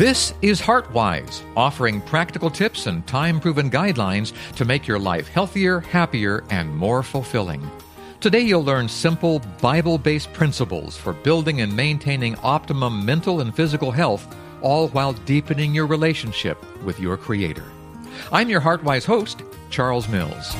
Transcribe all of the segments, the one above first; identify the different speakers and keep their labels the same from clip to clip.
Speaker 1: This is HeartWise, offering practical tips and time-proven guidelines to make your life healthier, happier, and more fulfilling. Today you'll learn simple, Bible-based principles for building and maintaining optimum mental and physical health, all while deepening your relationship with your Creator. I'm your HeartWise host, Charles Mills.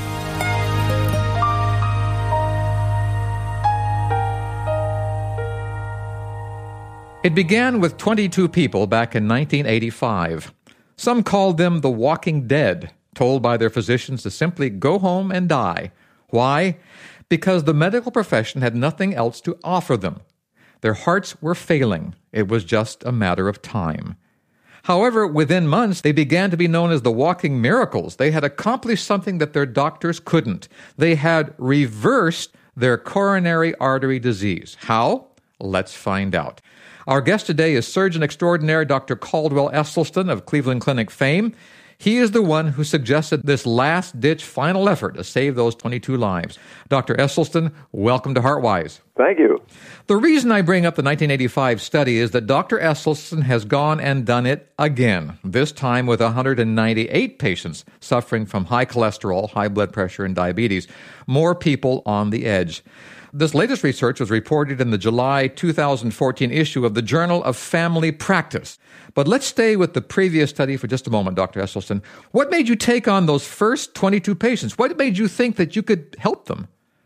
Speaker 1: It began with 22 people back in 1985. Some called them the Walking Dead, told by their physicians to simply go home and die. Why? Because the medical profession had nothing else to offer them. Their hearts were failing. It was just a matter of time. However, within months, they began to be known as the Walking Miracles. They had accomplished something that their doctors couldn't. They had reversed their coronary artery disease. How? Let's find out. Our guest today is Surgeon Extraordinaire Dr. Caldwell Esselstyn of Cleveland Clinic fame. He is the one who suggested this last-ditch final effort to save those 22 lives. Dr. Esselstyn, welcome to HeartWise.
Speaker 2: Thank you.
Speaker 1: The reason I bring up the 1985 study is that Dr. Esselstyn has gone and done it again, this time with 198 patients suffering from high cholesterol, high blood pressure, and diabetes. More people on the edge. This latest research was reported in the July 2014 issue of the Journal of Family Practice. But let's stay with the previous study for just a moment, Dr. Esselstyn. What made you take on those first 22 patients? What made you think that you could help them?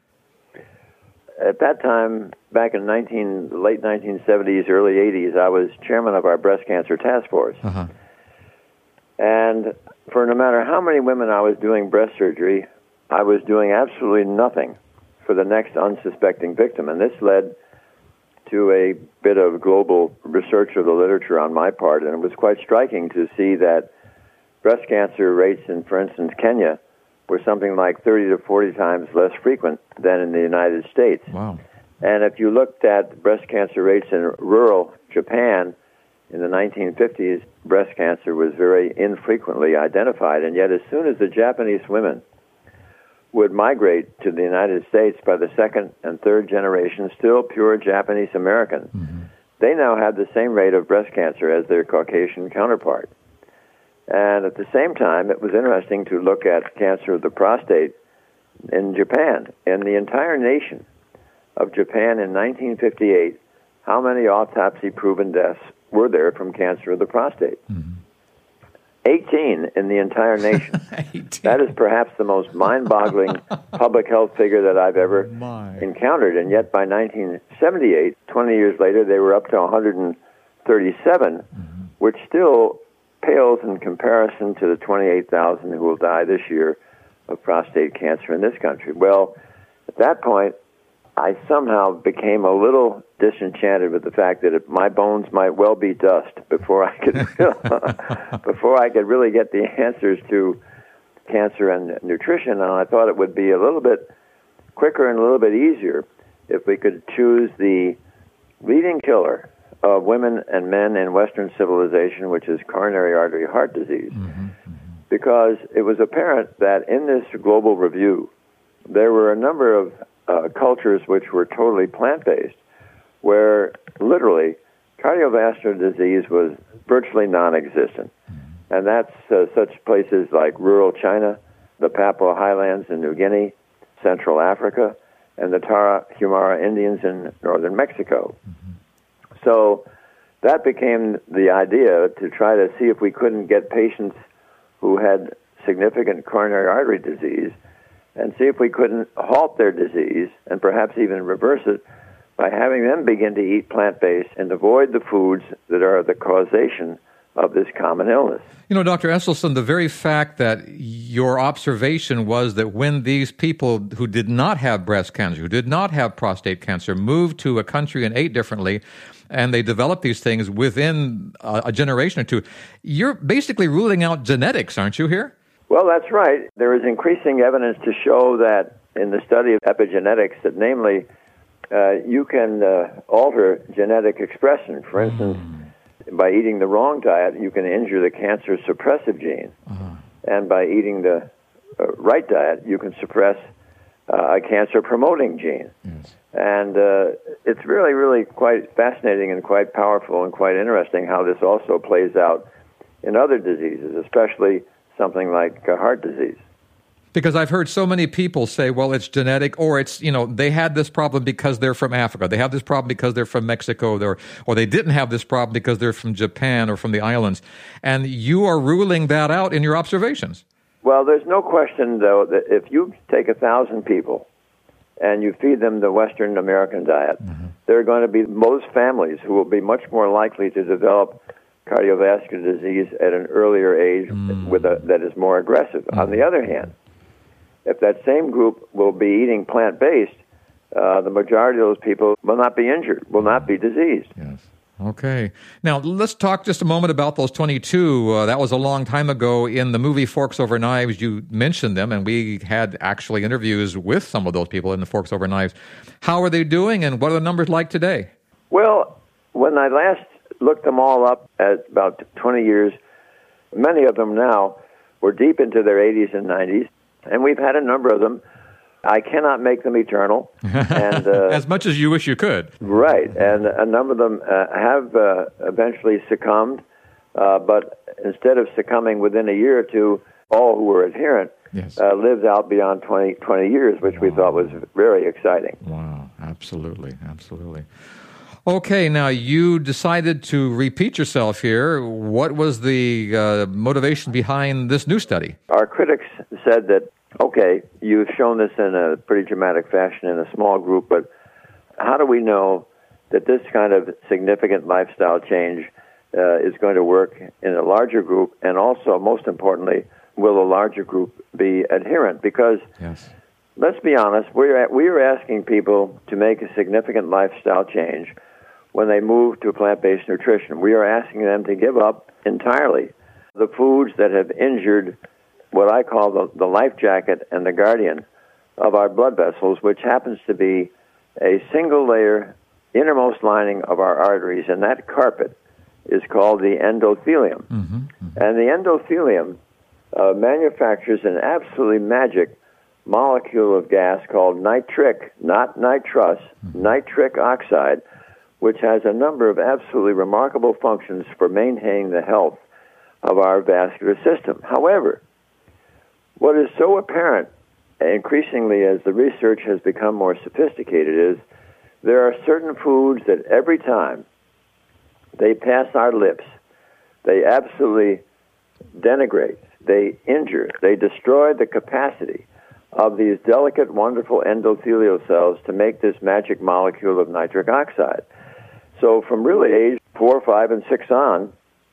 Speaker 2: At that time, back in late 1970s, early 80s, I was chairman of our breast cancer task force.
Speaker 1: Uh-huh.
Speaker 2: And for no matter how many women I was doing breast surgery, I was doing absolutely nothing for the next unsuspecting victim. And this led to a bit of global research of the literature on my part, and it was quite striking to see that breast cancer rates in, for instance, Kenya were something like 30 to 40 times less frequent than in the United States.
Speaker 1: Wow.
Speaker 2: And if you looked at breast cancer rates in rural Japan in the 1950s, breast cancer was very infrequently identified, and yet as soon as the Japanese women would migrate to the United States by the second and third generation, still pure Japanese Americans, they now had the same rate of breast cancer as their Caucasian counterpart. And at the same time, it was interesting to look at cancer of the prostate in Japan. In the entire nation of Japan in 1958, how many autopsy-proven deaths were there from cancer of the prostate? 18 in the entire nation.
Speaker 1: 18.
Speaker 2: That is perhaps the most mind-boggling public health figure that I've ever encountered. And yet by 1978, 20 years later, they were up to 137, which still pales in comparison to the 28,000 who will die this year of prostate cancer in this country. Well, at that point, I somehow became a little disenchanted with the fact that my bones might well be dust before I could really get the answers to cancer and nutrition. And I thought it would be a little bit quicker and a little bit easier if we could choose the leading killer of women and men in Western civilization, which is coronary artery heart disease. Because it was apparent that in this global review, there were a number of cultures which were totally plant-based, where literally cardiovascular disease was virtually non-existent. And that's such places like rural China, the Papua Highlands in New Guinea, Central Africa, and the Tarahumara Indians in northern Mexico. So that became the idea to try to see if we couldn't get patients who had significant coronary artery disease and see if we couldn't halt their disease and perhaps even reverse it by having them begin to eat plant-based and avoid the foods that are the causation of this common illness.
Speaker 1: You know, Dr. Esselstyn, the very fact that your observation was that when these people who did not have breast cancer, who did not have prostate cancer, moved to a country and ate differently, and they developed these things within a generation or two, you're basically ruling out genetics, aren't you, here?
Speaker 2: Well, that's right. There is increasing evidence to show that in the study of epigenetics, that namely, you can alter genetic expression. For instance, by eating the wrong diet, you can injure the cancer suppressive gene. And by eating the right diet, you can suppress a cancer promoting gene. And it's really, really quite fascinating and quite powerful and quite interesting how this also plays out in other diseases, especially something like heart disease.
Speaker 1: Because I've heard so many people say, well, it's genetic, or it's, they had this problem because they're from Africa. They have this problem because they're from Mexico, or they didn't have this problem because they're from Japan or from the islands. And you are ruling that out in your observations.
Speaker 2: Well, there's no question, though, that if you take 1,000 people and you feed them the Western American diet, there are going to be most families who will be much more likely to develop cardiovascular disease at an earlier age that is more aggressive. On the other hand, if that same group will be eating plant-based, the majority of those people will not be injured, will not be diseased.
Speaker 1: Yes. Okay. Now, let's talk just a moment about those 22. That was a long time ago. In the movie Forks Over Knives, you mentioned them, and we had actually interviews with some of those people in the Forks Over Knives. How are they doing, and what are the numbers like today?
Speaker 2: Well, when I last looked them all up at about 20 years, many of them now were deep into their 80s and 90s, and we've had a number of them. I cannot make them eternal. And
Speaker 1: as much as you wish you could.
Speaker 2: Right, and a number of them have eventually succumbed, but instead of succumbing within a year or two, all who were adherent lived out beyond 20 years, which we thought was very exciting.
Speaker 1: Wow, absolutely. Okay, now you decided to repeat yourself here. What was the motivation behind this new study?
Speaker 2: Our critics said that, okay, you've shown this in a pretty dramatic fashion in a small group, but how do we know that this kind of significant lifestyle change is going to work in a larger group? And also, most importantly, will a larger group be adherent? Because let's be honest, we are asking people to make a significant lifestyle change when they move to plant-based nutrition. We are asking them to give up entirely the foods that have injured what I call the life jacket and the guardian of our blood vessels, which happens to be a single-layer innermost lining of our arteries, and that carpet is called the endothelium. And the endothelium manufactures an absolutely magic molecule of gas called nitric, not nitrous, nitric oxide, which has a number of absolutely remarkable functions for maintaining the health of our vascular system. However, what is so apparent increasingly as the research has become more sophisticated is there are certain foods that every time they pass our lips, they absolutely denigrate, they injure, they destroy the capacity of these delicate, wonderful endothelial cells to make this magic molecule of nitric oxide. So from really age 4, 5, and 6 on,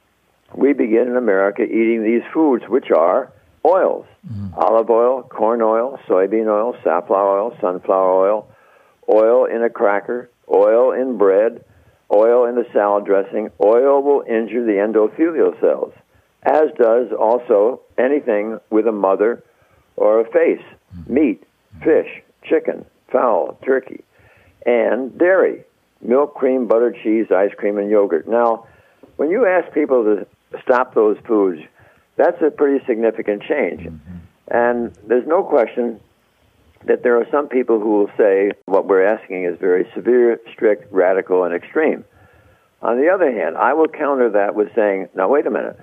Speaker 2: we begin in America eating these foods, which are oils: olive oil, corn oil, soybean oil, safflower oil, sunflower oil, oil in a cracker, oil in bread, oil in the salad dressing. Oil will injure the endothelial cells, as does also anything with a mother or a face: meat, fish, chicken, fowl, turkey, and dairy: milk, cream, butter, cheese, ice cream, and yogurt. Now, when you ask people to stop those foods, that's a pretty significant change. And there's no question that there are some people who will say what we're asking is very severe, strict, radical, and extreme. On the other hand, I will counter that with saying, now wait a minute.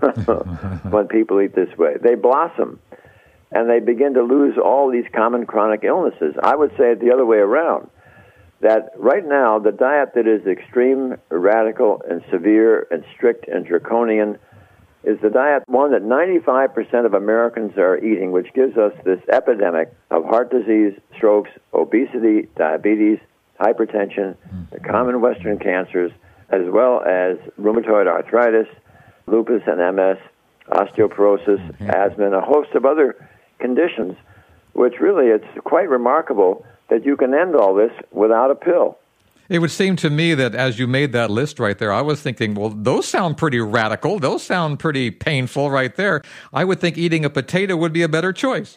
Speaker 2: When people eat this way, they blossom, and they begin to lose all these common chronic illnesses. I would say it the other way around, that right now the diet that is extreme, radical, and severe, and strict, and draconian is the diet, one that 95% of Americans are eating, which gives us this epidemic of heart disease, strokes, obesity, diabetes, hypertension, the common Western cancers, as well as rheumatoid arthritis, lupus and MS, osteoporosis, asthma, and a host of other conditions, which really it's quite remarkable that you can end all this without a pill.
Speaker 1: It would seem to me that as you made that list right there, I was thinking, well, those sound pretty radical. Those sound pretty painful right there. I would think eating a potato would be a better choice.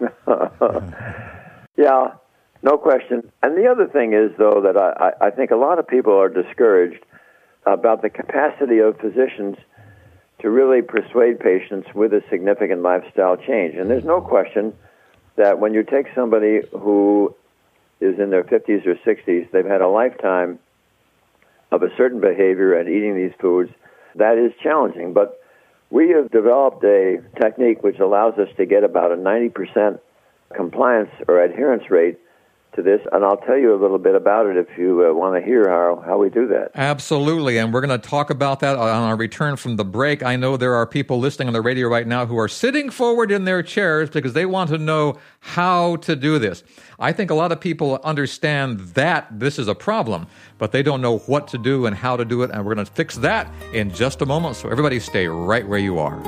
Speaker 2: Yeah, no question. And the other thing is, though, that I think a lot of people are discouraged about the capacity of physicians to really persuade patients with a significant lifestyle change. And there's no question that when you take somebody who is in their 50s or 60s. They've had a lifetime of a certain behavior and eating these foods. That is challenging, but we have developed a technique which allows us to get about a 90% compliance or adherence rate to this, and I'll tell you a little bit about it if you want to hear how we do that.
Speaker 1: Absolutely, and we're going to talk about that on our return from the break. I know there are people listening on the radio right now who are sitting forward in their chairs because they want to know how to do this. I think a lot of people understand that this is a problem, but they don't know what to do and how to do it, and we're going to fix that in just a moment, so everybody stay right where you are.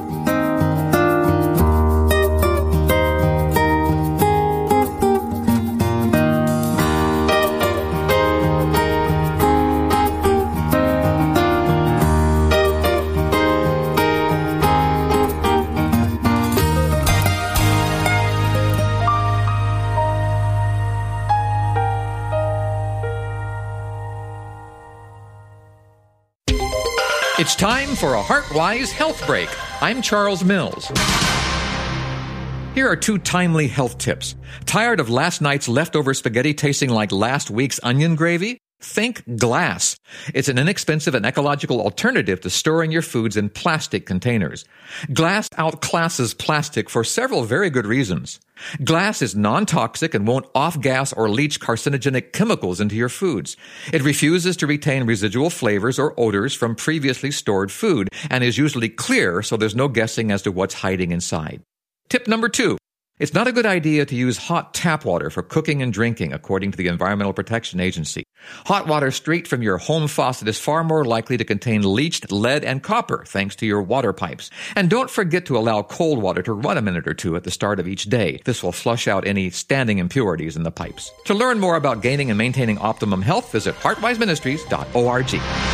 Speaker 1: It's time for a Heartwise Health Break. I'm Charles Mills. Here are 2 timely health tips. Tired of last night's leftover spaghetti tasting like last week's onion gravy? Think glass. It's an inexpensive and ecological alternative to storing your foods in plastic containers. Glass outclasses plastic for several very good reasons. Glass is non-toxic and won't off-gas or leach carcinogenic chemicals into your foods. It refuses to retain residual flavors or odors from previously stored food and is usually clear, so there's no guessing as to what's hiding inside. Tip number 2. It's not a good idea to use hot tap water for cooking and drinking, according to the Environmental Protection Agency. Hot water straight from your home faucet is far more likely to contain leached lead and copper, thanks to your water pipes. And don't forget to allow cold water to run a minute or 2 at the start of each day. This will flush out any standing impurities in the pipes. To learn more about gaining and maintaining optimum health, visit heartwiseministries.org.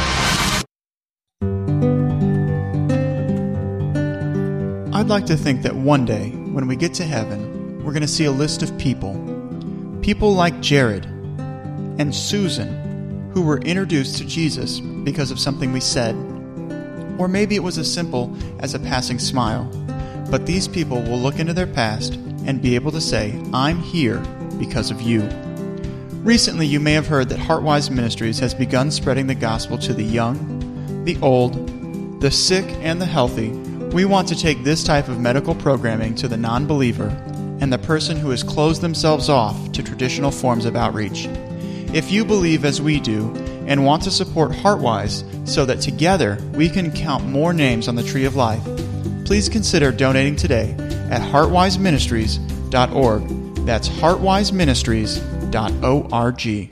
Speaker 3: I'd like to think that one day, when we get to heaven, we're going to see a list of people like Jared and Susan, who were introduced to Jesus because of something we said. Or maybe it was as simple as a passing smile. But these people will look into their past and be able to say, I'm here because of you. Recently, you may have heard that Heartwise Ministries has begun spreading the gospel to the young, the old, the sick, and the healthy. We want to take this type of medical programming to the non-believer and the person who has closed themselves off to traditional forms of outreach. If you believe as we do and want to support Heartwise so that together we can count more names on the Tree of Life, please consider donating today at heartwiseministries.org. That's heartwiseministries.org.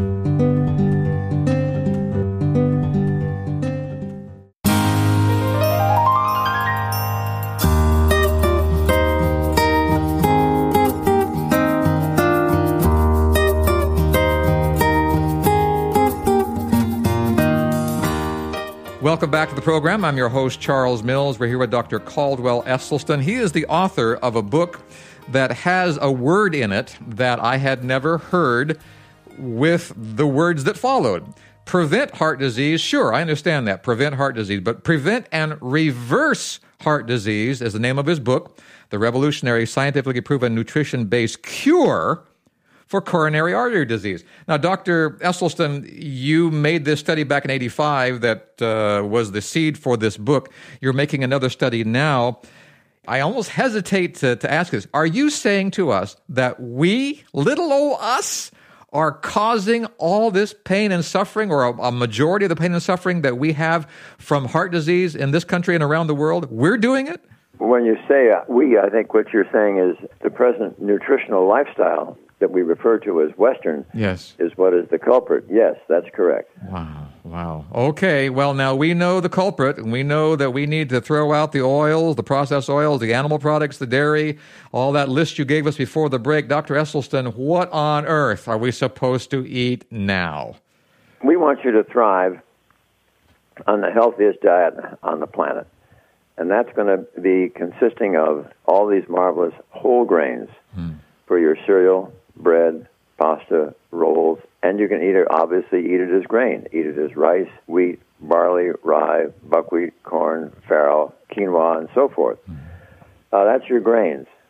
Speaker 1: Welcome back to the program. I'm your host, Charles Mills. We're here with Dr. Caldwell Esselstyn. He is the author of a book that has a word in it that I had never heard with the words that followed. Prevent heart disease. Sure, I understand that. Prevent heart disease. But prevent and reverse heart disease is the name of his book, The Revolutionary Scientifically Proven Nutrition-Based Cure for Coronary Artery Disease. Now, Dr. Esselstyn, you made this study back in 85 that was the seed for this book. You're making another study now. I almost hesitate to ask this. Are you saying to us that we, little old us, are causing all this pain and suffering, or a majority of the pain and suffering that we have from heart disease in this country and around the world? We're doing it?
Speaker 2: When you say we, I think what you're saying is the present nutritional lifestyle that we refer to as Western is what is the culprit. Yes, that's correct.
Speaker 1: Wow. Okay, well, now we know the culprit, and we know that we need to throw out the oils, the processed oils, the animal products, the dairy, all that list you gave us before the break. Dr. Esselstyn, what on earth are we supposed to eat now?
Speaker 2: We want you to thrive on the healthiest diet on the planet, and that's going to be consisting of all these marvelous whole grains for your cereal, bread, pasta, rolls, and you can obviously eat it as grain. Eat it as rice, wheat, barley, rye, buckwheat, corn, farro, quinoa, and so forth. That's your grains.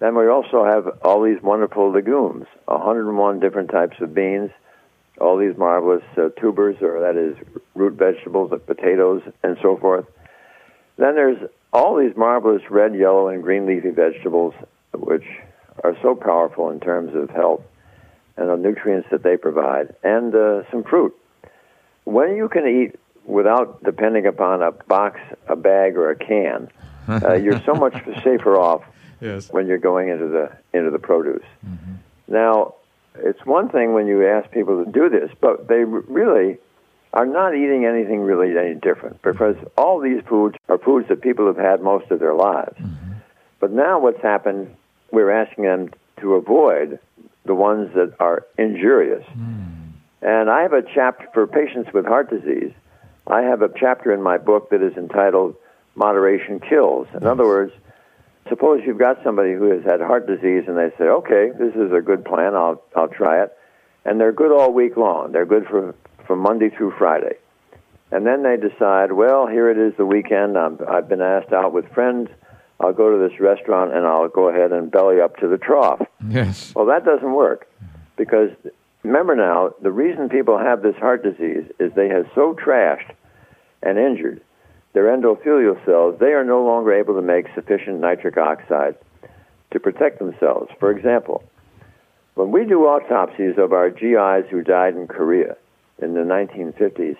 Speaker 2: Then we also have all these wonderful legumes, 101 different types of beans, all these marvelous tubers, or that is root vegetables like potatoes and so forth. Then there's all these marvelous red, yellow, and green leafy vegetables, which are so powerful in terms of health and the nutrients that they provide, and some fruit. When you can eat without depending upon a box, a bag, or a can, you're so much safer off when you're going into the produce. Mm-hmm. Now, it's one thing when you ask people to do this, but they really are not eating anything really any different, because all these foods are foods that people have had most of their lives. Mm-hmm. But now what's happened, we're asking them to avoid the ones that are injurious. And I have a chapter for patients with heart disease. I have a chapter in my book that is entitled Moderation Kills. In other words, suppose you've got somebody who has had heart disease and they say, okay, this is a good plan, I'll try it. And they're good all week long. They're good from Monday through Friday. And then they decide, well, here it is the weekend. I've been asked out with friends. I'll go to this restaurant and I'll go ahead and belly up to the trough.
Speaker 1: Yes.
Speaker 2: Well, that doesn't work, because remember now, the reason people have this heart disease is they have so trashed and injured their endothelial cells, they are no longer able to make sufficient nitric oxide to protect themselves. For example, when we do autopsies of our GIs who died in Korea in the 1950s,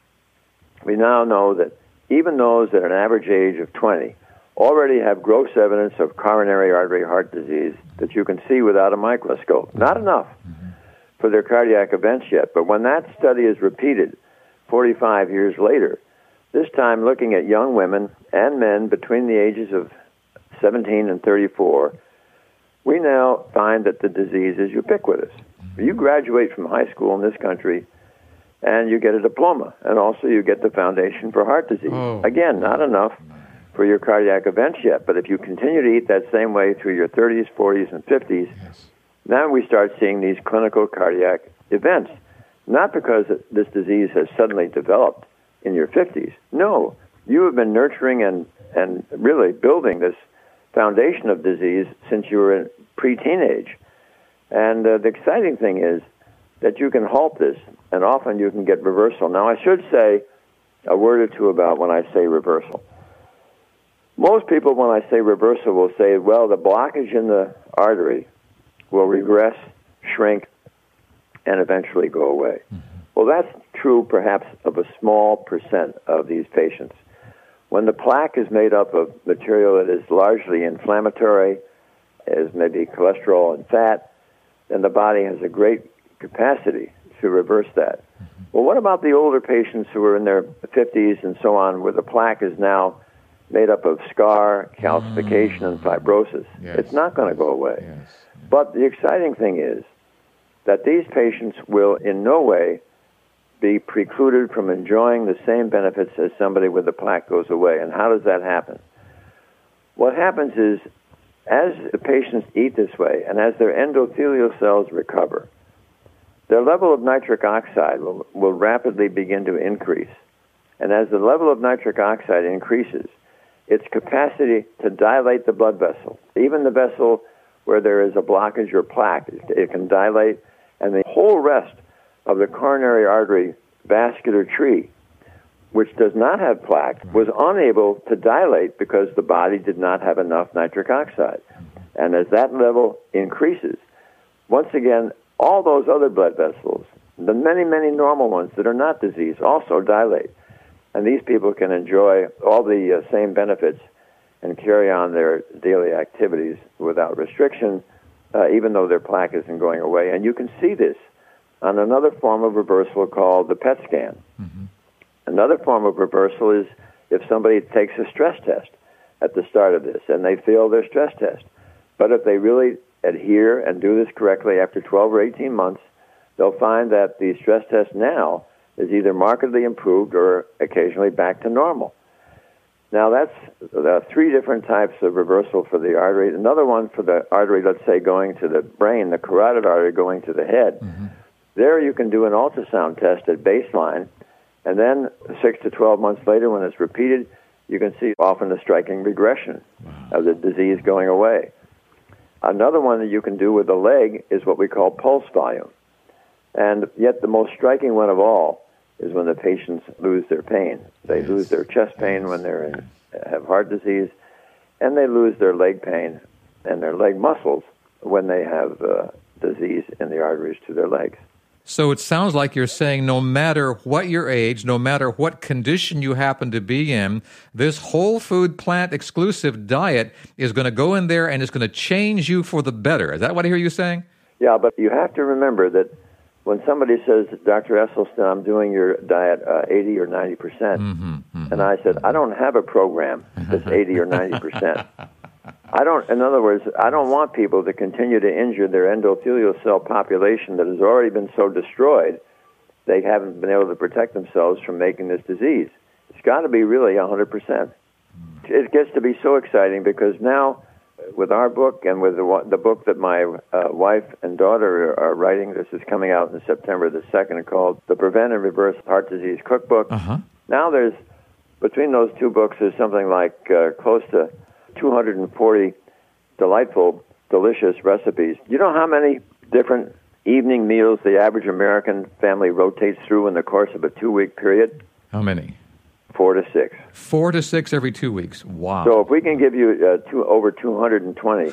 Speaker 2: we now know that even those at an average age of 20 already have gross evidence of coronary artery heart disease that you can see without a microscope. Not enough for their cardiac events yet, but when that study is repeated 45 years later, this time looking at young women and men between the ages of 17 and 34, we now find that the disease is ubiquitous. You graduate from high school in this country, and you get a diploma, and also you get the Foundation for Heart Disease. Again, not enough for your cardiac events yet, but if you continue to eat that same way through your 30s, 40s, and 50s, now we start seeing these clinical cardiac events. Not because this disease has suddenly developed in your 50s. No, you have been nurturing and really building this foundation of disease since you were in pre-teenage. And the exciting thing is that you can halt this, and often you can get reversal. Now, I should say a word or two about when I say reversal. Most people, when I say reversal, will say, well, the blockage in the artery will regress, shrink, and eventually go away. Mm-hmm. Well, that's true perhaps of a small percent of these patients. When the plaque is made up of material that is largely inflammatory, as maybe cholesterol and fat, then the body has a great capacity to reverse that. Mm-hmm. Well, what about the older patients who are in their 50s and so on, where the plaque is now made up of scar, calcification, and fibrosis? Yes. It's not going to go away. Yes. But the exciting thing is that these patients will in no way be precluded from enjoying the same benefits as somebody with the plaque goes away. And how does that happen? What happens is, as the patients eat this way, and as their endothelial cells recover, their level of nitric oxide will rapidly begin to increase. And as the level of nitric oxide increases, its capacity to dilate the blood vessel, even the vessel where there is a blockage or plaque, it can dilate, and the whole rest of the coronary artery vascular tree, which does not have plaque, was unable to dilate because the body did not have enough nitric oxide. And as that level increases, once again, all those other blood vessels, the many, many normal ones that are not diseased, also dilate. And these people can enjoy all the same benefits and carry on their daily activities without restriction, even though their plaque isn't going away. And you can see this on another form of reversal called the PET scan. Mm-hmm. Another form of reversal is if somebody takes a stress test at the start of this and they fail their stress test. But if they really adhere and do this correctly after 12 or 18 months, they'll find that the stress test now is either markedly improved or occasionally back to normal. Now, that's three different types of reversal for the artery. Another one for the artery, let's say, going to the brain, the carotid artery going to the head. Mm-hmm. There you can do an ultrasound test at baseline, and then 6 to 12 months later, when it's repeated, you can see often a striking regression of the disease going away. Another one that you can do with the leg is what we call pulse volume. And yet the most striking one of all is when the patients lose their pain. They lose their chest pain when they have heart disease, and they lose their leg pain and their leg muscles when they have disease in the arteries to their legs.
Speaker 1: So it sounds like you're saying no matter what your age, no matter what condition you happen to be in, this whole food plant exclusive diet is going to go in there and it's going to change you for the better. Is that what I hear you saying?
Speaker 2: Yeah, but you have to remember that when somebody says, Dr. Esselstyn, I'm doing your diet 80 or 90%, and I said, I don't have a program that's 80 or 90%. In other words, I don't want people to continue to injure their endothelial cell population that has already been so destroyed, they haven't been able to protect themselves from making this disease. It's got to be really 100%. It gets to be so exciting because now, with our book and with the book that my wife and daughter are writing, this is coming out in September the 2nd, called The Prevent and Reverse Heart Disease Cookbook. Now between those two books, there's something like close to 240 delightful, delicious recipes. Do you know how many different evening meals the average American family rotates through in the course of a 2-week period?
Speaker 1: How many?
Speaker 2: 4 to 6.
Speaker 1: 4 to 6 every 2 weeks. Wow.
Speaker 2: So if we can give you over 220,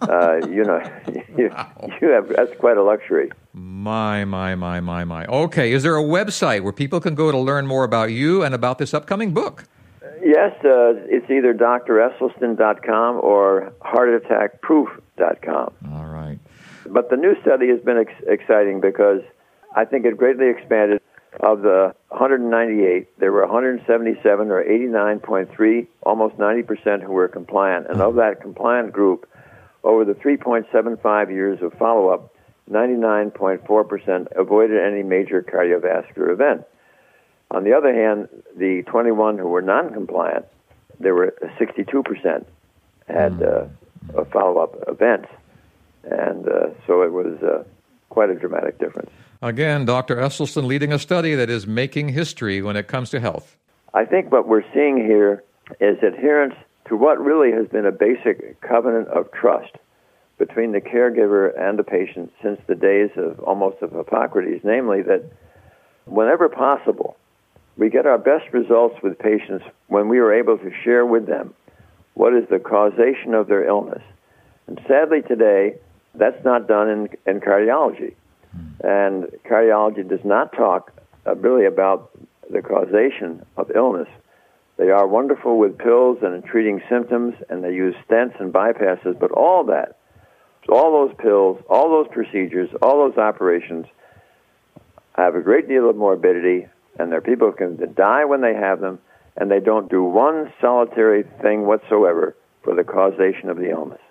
Speaker 2: that's quite a luxury.
Speaker 1: My. Okay, is there a website where people can go to learn more about you and about this upcoming book?
Speaker 2: Yes, it's either dresselstyn.com or heartattackproof.com.
Speaker 1: All right.
Speaker 2: But the new study has been exciting because I think it greatly expanded. Of the 198, there were 177, or 89.3, almost 90% who were compliant. And of that compliant group, over the 3.75 years of follow-up, 99.4% avoided any major cardiovascular event. On the other hand, the 21 who were non-compliant, there were 62% had follow-up events. And so it was quite a dramatic difference.
Speaker 1: Again, Dr. Esselstyn leading a study that is making history when it comes to health.
Speaker 2: I think what we're seeing here is adherence to what really has been a basic covenant of trust between the caregiver and the patient since the days of Hippocrates, namely that whenever possible, we get our best results with patients when we are able to share with them what is the causation of their illness. And sadly today, that's not done in cardiology. And cardiology does not talk really about the causation of illness. They are wonderful with pills and in treating symptoms, and they use stents and bypasses, but all that, all those pills, all those procedures, all those operations have a great deal of morbidity, and there are people who can die when they have them, and they don't do one solitary thing whatsoever for the causation of the illness.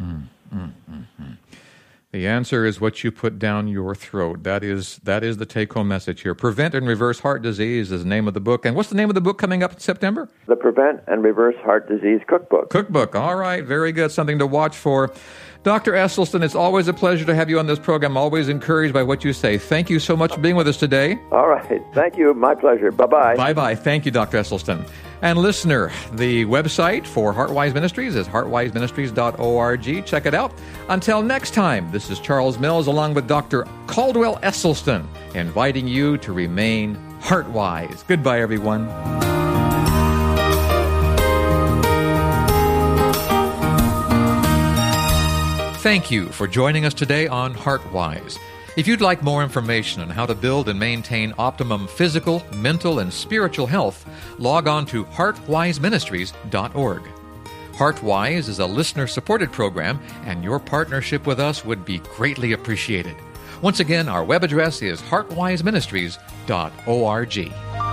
Speaker 1: The answer is what you put down your throat. That is the take-home message here. Prevent and Reverse Heart Disease is the name of the book. And what's the name of the book coming up in September?
Speaker 2: The Prevent and Reverse Heart Disease Cookbook.
Speaker 1: Cookbook. All right. Very good. Something to watch for. Dr. Esselstyn, it's always a pleasure to have you on this program. Always encouraged by what you say. Thank you so much for being with us today.
Speaker 2: All right. Thank you. My pleasure. Bye-bye.
Speaker 1: Bye-bye. Thank you, Dr. Esselstyn. And listener, the website for HeartWise Ministries is heartwiseministries.org. Check it out. Until next time, this is Charles Mills along with Dr. Caldwell Esselstyn, inviting you to remain heart-wise. Goodbye, everyone. Thank you for joining us today on HeartWise. If you'd like more information on how to build and maintain optimum physical, mental, and spiritual health, log on to heartwiseministries.org. HeartWise is a listener-supported program, and your partnership with us would be greatly appreciated. Once again, our web address is heartwiseministries.org.